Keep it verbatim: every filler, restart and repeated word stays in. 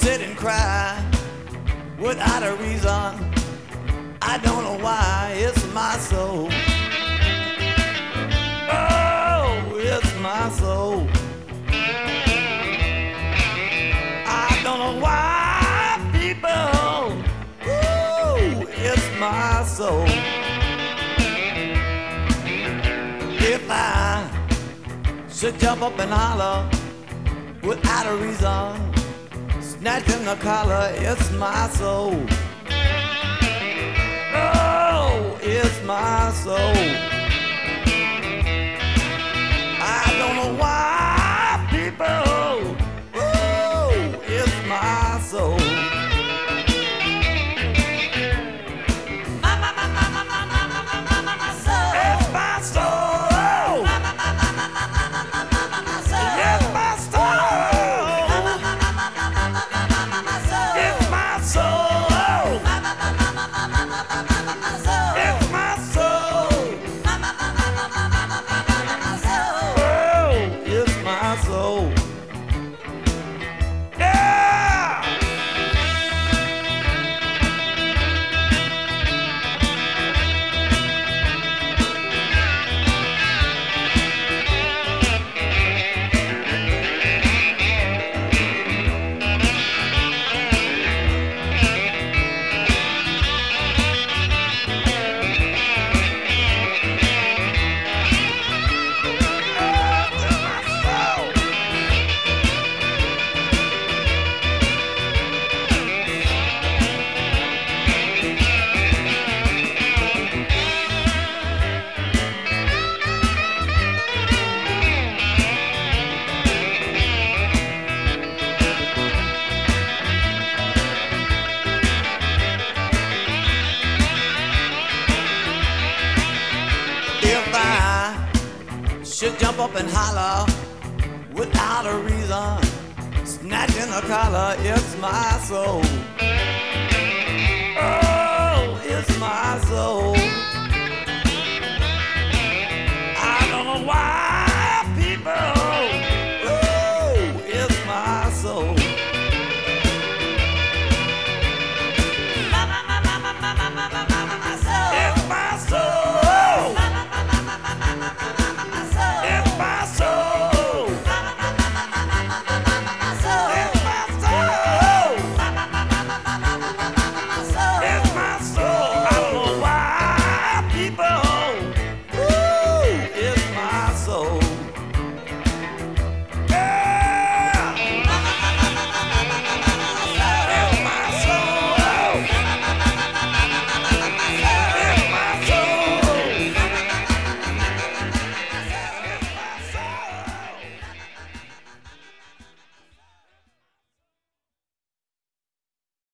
sit and cry without a reason. I don't know why, it's my soul. Oh, it's my soul. I don't know why, people. Ooh, it's my soul. If I should jump up and holler without a reason, snatching the collar, it's my soul. Oh, it's my soul. I don't know why, people. Oh, it's my soul. My, my, my, my, my, my, my, my, my, my, my soul. It's my soul. My, my, my, my, my, my, my, my, my, my, my soul. It's my soul. My, my, my, my, my, my, my, my, my, my, my soul. It's my soul. My, my, my, my, my, my, my, my, my, my, my soul. It's my soul. My, my, my, my, my, my, my, my, my, my, my soul. Oh, it's my soul. Should jump up and holler without a reason, snatching a collar, it's my soul. Oh, it's my soul.